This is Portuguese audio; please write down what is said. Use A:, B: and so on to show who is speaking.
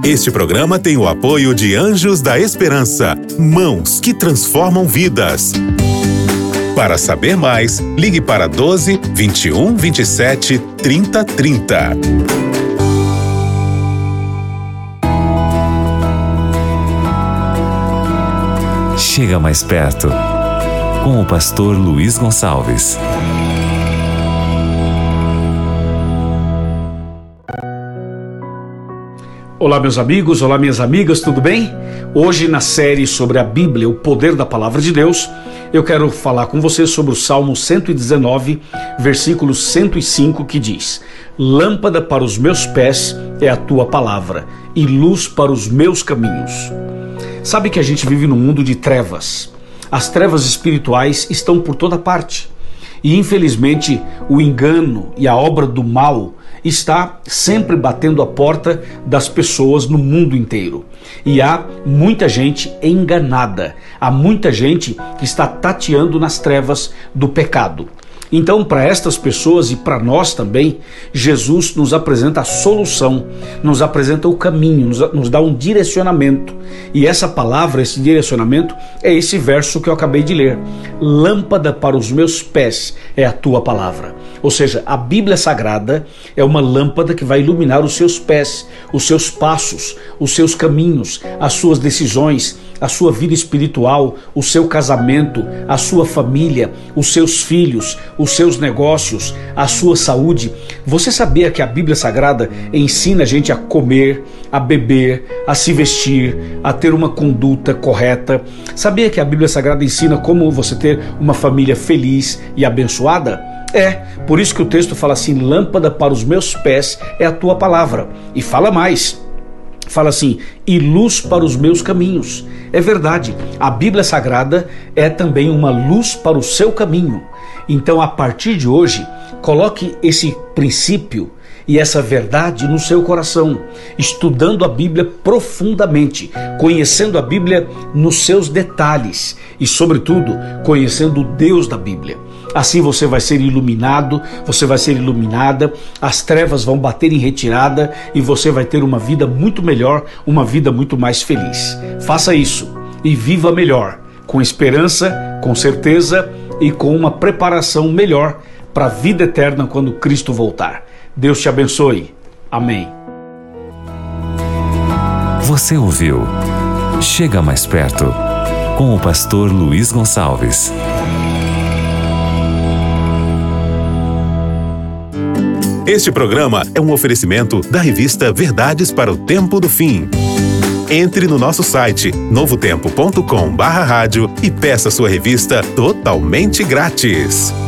A: Este programa tem o apoio de Anjos da Esperança, mãos que transformam vidas. Para saber mais, ligue para 12 21 27 30 30.
B: Chega mais perto, com o pastor Luiz Gonçalves.
C: Olá, meus amigos, olá, minhas amigas, tudo bem? Hoje, na série sobre a Bíblia, o poder da Palavra de Deus, eu quero falar com você sobre o Salmo 119, versículo 105, que diz: Lâmpada para os meus pés é a tua palavra e luz para os meus caminhos. Sabe que a gente vive num mundo de trevas. As trevas espirituais estão por toda parte. E infelizmente o engano e a obra do mal está sempre batendo a porta das pessoas no mundo inteiro. E há muita gente enganada. Há muita gente que está tateando nas trevas do pecado. Então, para estas pessoas e para nós também, Jesus nos apresenta a solução, nos apresenta o caminho, nos dá um direcionamento. E essa palavra, esse direcionamento, é esse verso que eu acabei de ler. Lâmpada para os meus pés é a tua palavra. Ou seja, a Bíblia Sagrada é uma lâmpada que vai iluminar os seus pés, os seus passos, os seus caminhos, as suas decisões, a sua vida espiritual, o seu casamento, a sua família, os seus filhos, os seus negócios, a sua saúde. Você sabia que a Bíblia Sagrada ensina a gente a comer, a beber, a se vestir, a ter uma conduta correta? Sabia que a Bíblia Sagrada ensina como você ter uma família feliz e abençoada? Por isso que o texto fala assim: lâmpada para os meus pés é a tua palavra. E fala mais. Fala assim: e luz para os meus caminhos. É verdade, a Bíblia Sagrada é também uma luz para o seu caminho. Então, a partir de hoje, coloque esse princípio e essa verdade no seu coração, estudando a Bíblia profundamente, conhecendo a Bíblia nos seus detalhes e, sobretudo, conhecendo o Deus da Bíblia. Assim você vai ser iluminado, você vai ser iluminada, as trevas vão bater em retirada e você vai ter uma vida muito melhor, uma vida muito mais feliz. Faça isso e viva melhor, com esperança, com certeza e com uma preparação melhor para a vida eterna quando Cristo voltar. Deus te abençoe. Amém.
B: Você ouviu Chega Mais Perto, com o pastor Luiz Gonçalves.
A: Este programa é um oferecimento da revista Verdades para o Tempo do Fim. Entre no nosso site novotempo.com/rádio e peça sua revista totalmente grátis.